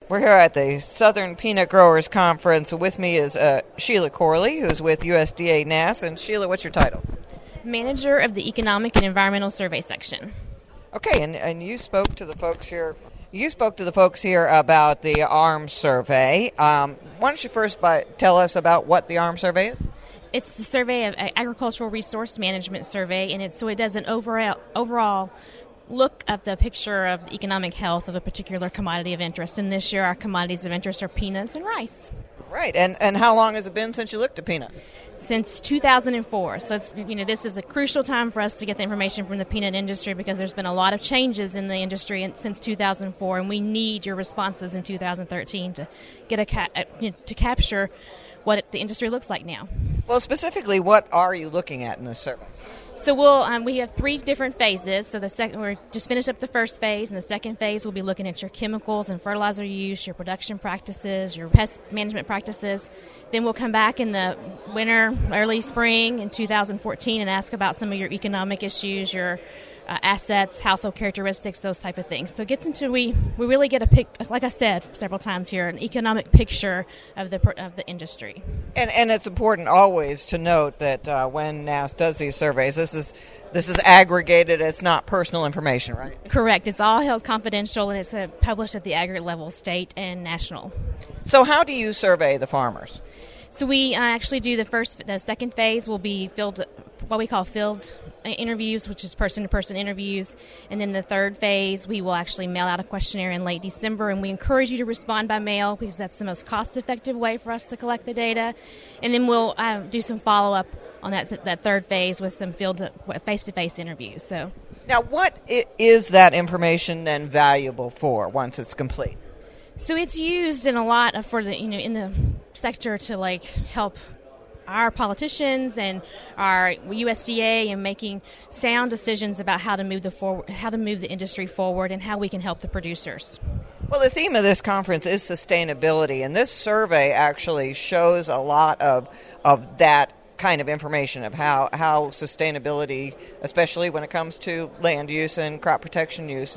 We're here at the Southern Peanut Growers Conference. With me is Sheila Corley, who's with USDA NASS. And Sheila, what's your title? Manager of the Economic and Environmental Survey Section. Okay, and you spoke to the folks here. You spoke to the folks here about the ARM survey. Why don't you first tell us about what the ARM survey is? It's the survey of Agricultural Resource Management Survey, and it does an overall look at the picture of the economic health of a particular commodity of interest. And this year, our commodities of interest are peanuts and rice. Right, and how long has it been since you looked at peanuts? Since 2004. So this is a crucial time for us to get the information from the peanut industry because there's been a lot of changes in the industry since 2004, and we need your responses in 2013 to get to capture what the industry looks like now. Well, specifically, what are you looking at in this survey? So we have three different phases. So we're just finished up the first phase, and the second phase we'll be looking at your chemicals and fertilizer use, your production practices, your pest management practices. Then we'll come back in the winter, early spring in 2014 and ask about some of your economic issues, your assets, household characteristics, those type of things. So it gets into we really get like I said several times here, an economic picture of the industry. And it's important always to note that when NASS does these surveys, this is aggregated. It's not personal information, right? Correct. It's all held confidential, and it's published at the aggregate level, state and national. So how do you survey the farmers? So we actually do the second phase will be what we call field interviews, which is person-to-person interviews. And then the third phase, we will actually mail out a questionnaire in late December, and we encourage you to respond by mail because that's the most cost-effective way for us to collect the data. And then we'll do some follow-up on that third phase with some field face-to-face interviews. So now, what is that information then valuable for once it's complete? So it's used in a lot for the in the sector to help our politicians and our USDA in making sound decisions about how to move the industry forward and how we can help the producers. Well, the theme of this conference is sustainability, and this survey actually shows a lot of that kind of information of how sustainability, especially when it comes to land use and crop protection use,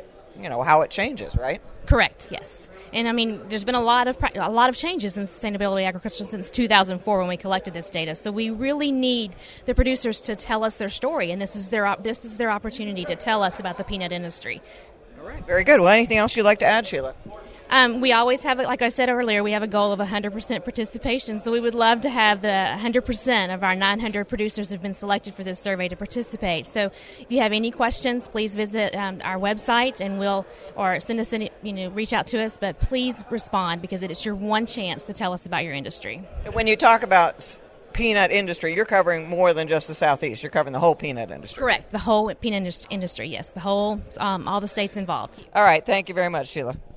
how it changes, right? Correct. Yes, and there's been a lot of changes in sustainability agriculture since 2004 when we collected this data. So we really need the producers to tell us their story, and this is their opportunity to tell us about the peanut industry. All right. Very good. Well, anything else you'd like to add, Sheila? We always have, like I said earlier, we have a goal of 100% participation. So we would love to have the 100% of our 900 producers who have been selected for this survey to participate. So if you have any questions, please visit our website and or send us reach out to us. But please respond because it is your one chance to tell us about your industry. When you talk about peanut industry, you're covering more than just the Southeast. You're covering the whole peanut industry. Correct. The whole peanut industry, yes. The whole, all the states involved. All right. Thank you very much, Sheila.